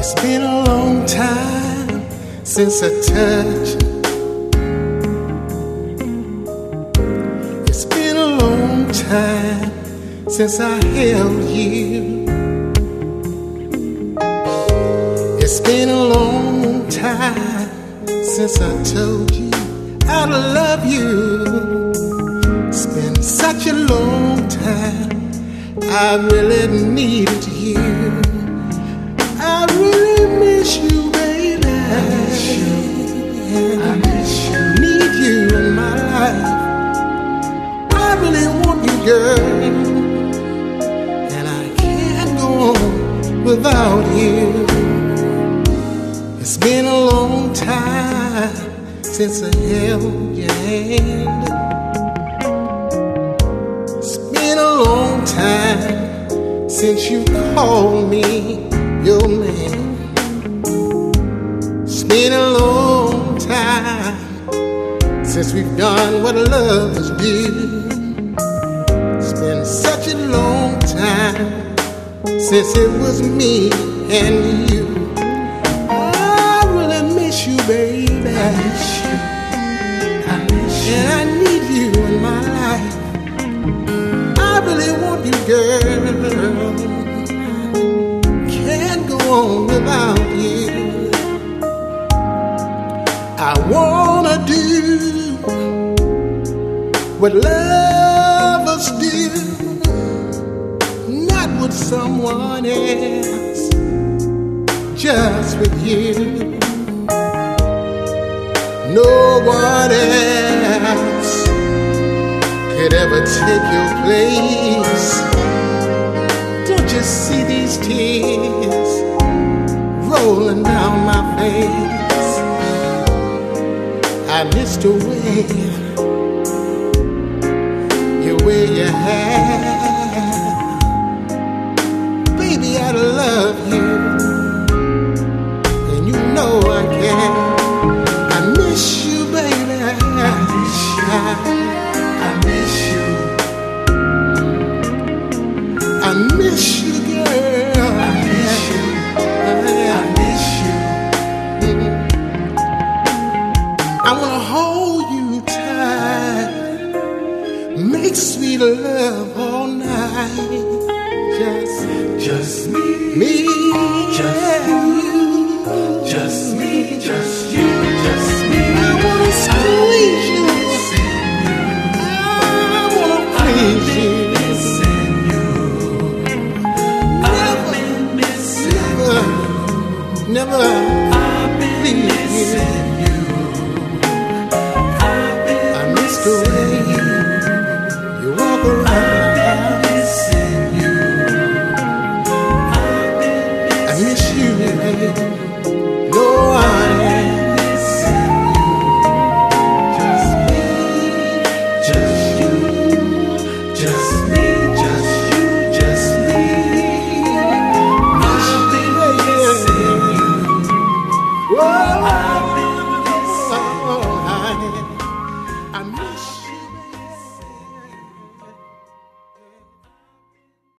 It's been a long time since I touched you. It's been a long time since I held you. It's been a long time since I told you I love you. It's been such a long time, I really needed you. I really miss you, baby. I miss you. I miss you. Need you in my life. I really want you, girl. And I can't go on without you. It's been a long time since I held your hand. It's been a long time since you called me your man. It's been a long time since we've done what lovers do. It's been such a long time since it was me and you. I really miss you, baby. I miss you. I miss you. And I need you in my life. I really want you, girl. Can't go on without you. I wanna do what lovers do, not with someone else, just with you. No one else could ever take your place. Don't you see these tears rolling down my face? I miss the way you wear your hair. Baby, I love you, and you know I can. I miss you, baby. I miss you. I miss you. I miss you, girl. I miss you. I miss you. I wanna hold you tight, make sweet love all night. Just me, just you, just me, just you, just me. I wanna squeeze you, I wanna please you. I've been missing you. Never, I've been missing you. I miss the way you walk around. I've been missing you. I miss you, baby.